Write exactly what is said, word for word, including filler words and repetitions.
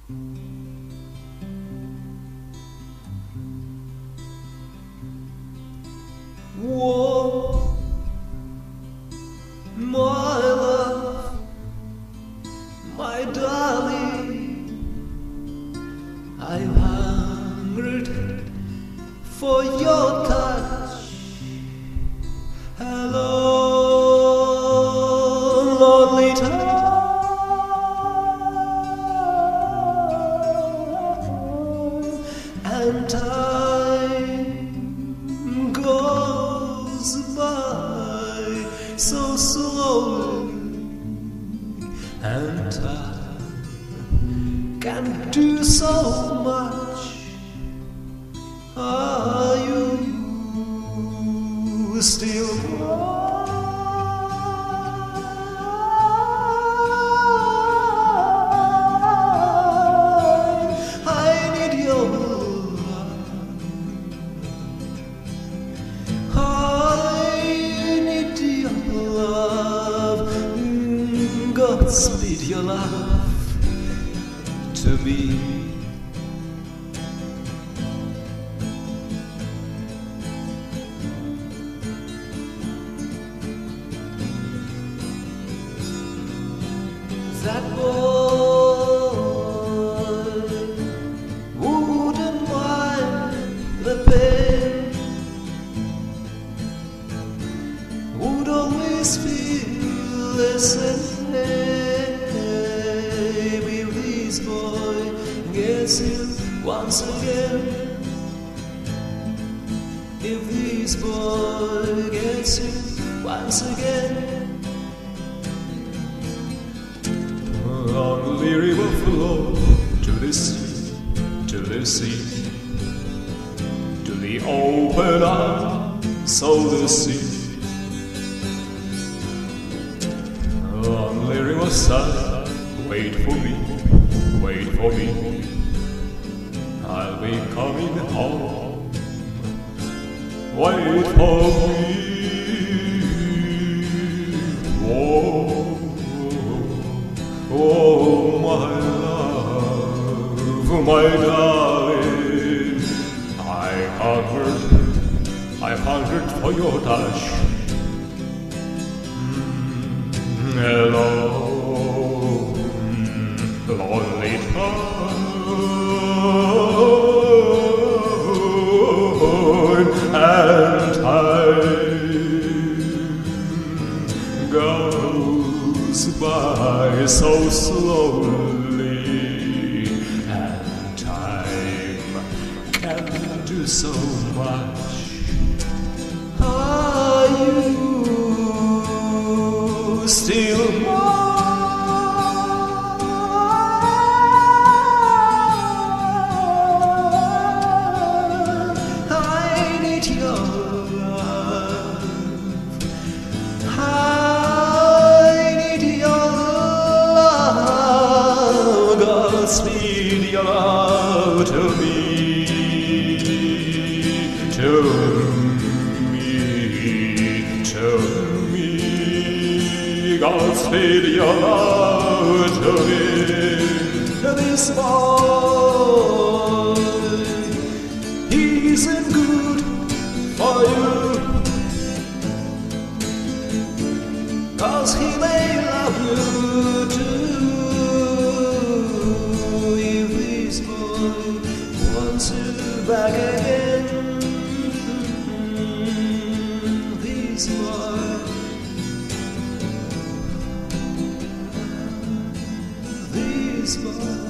Whoa, my love, my darling, I've hungered for your touch. Hello, lonely time, and time goes by so slowly, and time can do so much. Are you still mine? I need your love. I need your love. Godspeed your love to me. That boy wouldn't mind the pain, would always feel the same if this boy gets you once again. If this boy gets you once again. On the river flow to the sea, to the sea, to the open arms of the sea. On the riverside, wait for me, wait for me. I'll be coming home. Wait for me. Whoa. Oh, my love, my darling, I hungered, I hungered for your touch. Mm, hello, lonely time, and time goes by so slowly, and time can do so much. Are you still mine? I need your love. Speed your love to me, to me, to me. Godspeed your love to me. This boy, he isn't good for you, 'cause he may love you too. Back again, this boy, this boy.